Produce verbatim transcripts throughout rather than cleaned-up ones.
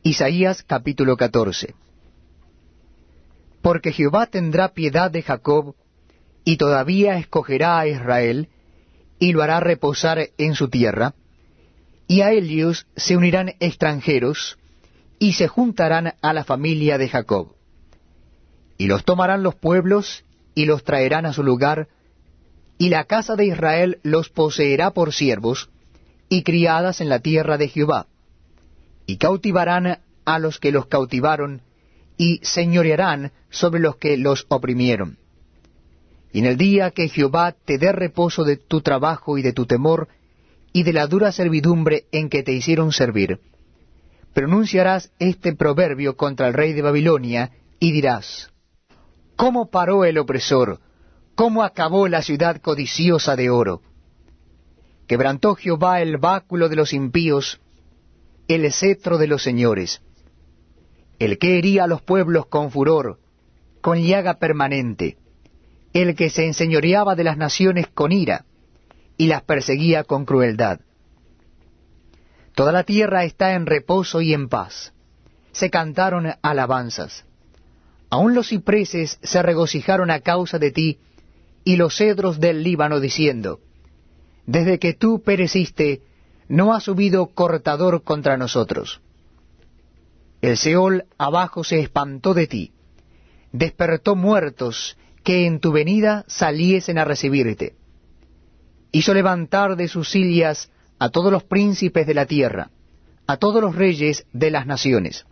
Isaías capítulo catorce. Porque Jehová tendrá piedad de Jacob, y todavía escogerá a Israel, y lo hará reposar en su tierra, y a ellos se unirán extranjeros, y se juntarán a la familia de Jacob. Y los tomarán los pueblos, y los traerán a su lugar, y la casa de Israel los poseerá por siervos, y criadas en la tierra de Jehová. Y cautivarán a los que los cautivaron, y señorearán sobre los que los oprimieron. Y en el día que Jehová te dé reposo de tu trabajo y de tu temor, y de la dura servidumbre en que te hicieron servir, pronunciarás este proverbio contra el rey de Babilonia, y dirás: ¿Cómo paró el opresor? ¿Cómo acabó la ciudad codiciosa de oro? Quebrantó Jehová el báculo de los impíos, el cetro de los señores, el que hería a los pueblos con furor, con llaga permanente, el que se enseñoreaba de las naciones con ira, y las perseguía con crueldad. Toda la tierra está en reposo y en paz. Se cantaron alabanzas. Aun los cipreses se regocijaron a causa de ti, y los cedros del Líbano, diciendo: Desde que tú pereciste, no ha subido cortador contra nosotros. El Seol abajo se espantó de ti, despertó muertos que en tu venida saliesen a recibirte. Hizo levantar de sus sillas a todos los príncipes de la tierra, a todos los reyes de las naciones.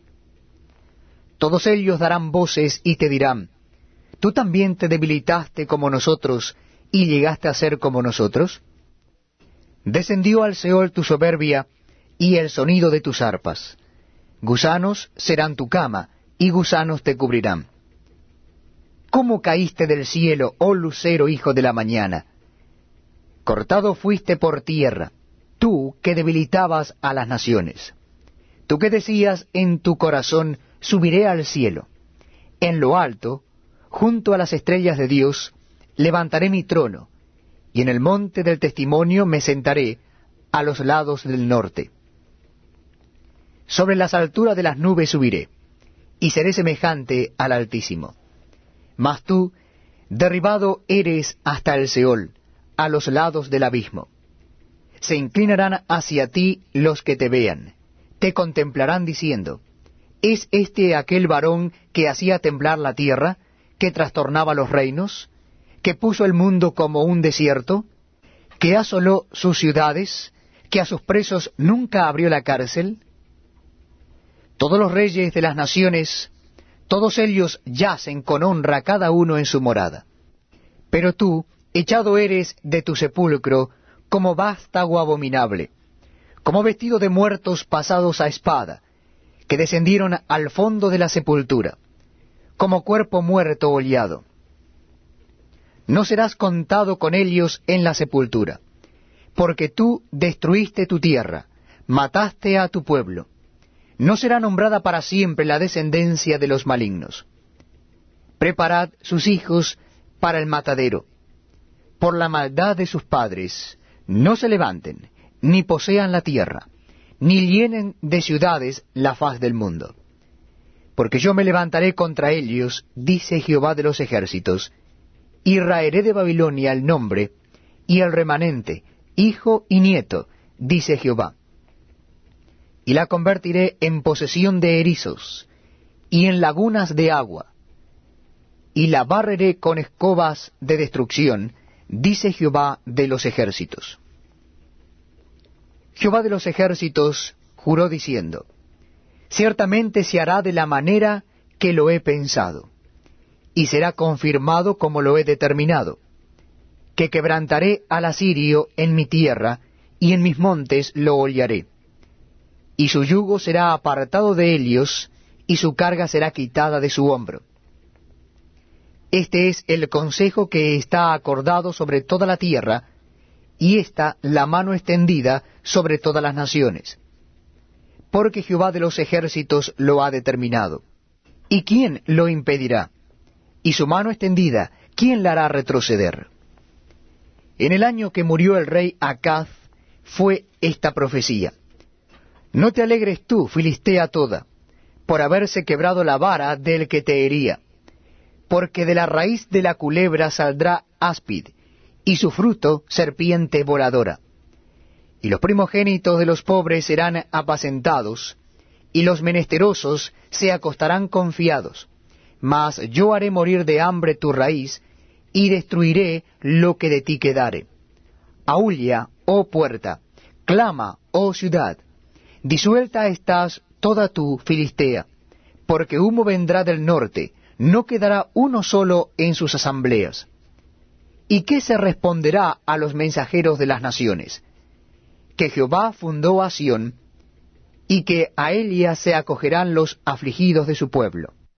Todos ellos darán voces y te dirán: ¿Tú también te debilitaste como nosotros y llegaste a ser como nosotros? Descendió al Seol tu soberbia y el sonido de tus arpas. Gusanos serán tu cama, y gusanos te cubrirán. ¿Cómo caíste del cielo, oh lucero hijo de la mañana? Cortado fuiste por tierra, tú que debilitabas a las naciones. Tú que decías en tu corazón: subiré al cielo. En lo alto, junto a las estrellas de Dios, levantaré mi trono, y en el monte del testimonio me sentaré a los lados del norte. Sobre las alturas de las nubes subiré, y seré semejante al Altísimo. Mas tú, derribado eres hasta el Seol, a los lados del abismo. Se inclinarán hacia ti los que te vean, te contemplarán diciendo: ¿Es este aquel varón que hacía temblar la tierra, que trastornaba los reinos, que puso el mundo como un desierto, que asoló sus ciudades, que a sus presos nunca abrió la cárcel? Todos los reyes de las naciones, todos ellos yacen con honra cada uno en su morada. Pero tú, echado eres de tu sepulcro como vástago abominable, como vestido de muertos pasados a espada, que descendieron al fondo de la sepultura, como cuerpo muerto hollado. No serás contado con ellos en la sepultura, porque tú destruiste tu tierra, mataste a tu pueblo. No será nombrada para siempre la descendencia de los malignos. Preparad sus hijos para el matadero. Por la maldad de sus padres, no se levanten, ni posean la tierra, ni llenen de ciudades la faz del mundo. Porque yo me levantaré contra ellos, dice Jehová de los ejércitos, y raeré de Babilonia el nombre, y el remanente, hijo y nieto, dice Jehová. Y la convertiré en posesión de erizos, y en lagunas de agua, y la barreré con escobas de destrucción, dice Jehová de los ejércitos. Jehová de los ejércitos juró diciendo: Ciertamente se hará de la manera que lo he pensado, y será confirmado como lo he determinado, que quebrantaré al asirio en mi tierra, y en mis montes lo hollaré. Y su yugo será apartado de ellos, y su carga será quitada de su hombro. Este es el consejo que está acordado sobre toda la tierra, y esta la mano extendida sobre todas las naciones. Porque Jehová de los ejércitos lo ha determinado. ¿Y quién lo impedirá? Y su mano extendida, ¿quién la hará retroceder? En el año que murió el rey Acaz fue esta profecía: No te alegres tú, Filistea toda, por haberse quebrado la vara del que te hería, porque de la raíz de la culebra saldrá áspid, y su fruto serpiente voladora. Y los primogénitos de los pobres serán apacentados, y los menesterosos se acostarán confiados. Mas yo haré morir de hambre tu raíz, y destruiré lo que de ti quedare. Aúlla, oh puerta, clama, oh ciudad, disuelta estás toda tú, Filistea, porque humo vendrá del norte, no quedará uno solo en sus asambleas. ¿Y qué se responderá a los mensajeros de las naciones? Que Jehová fundó a Sión, y que a Elia se acogerán los afligidos de su pueblo.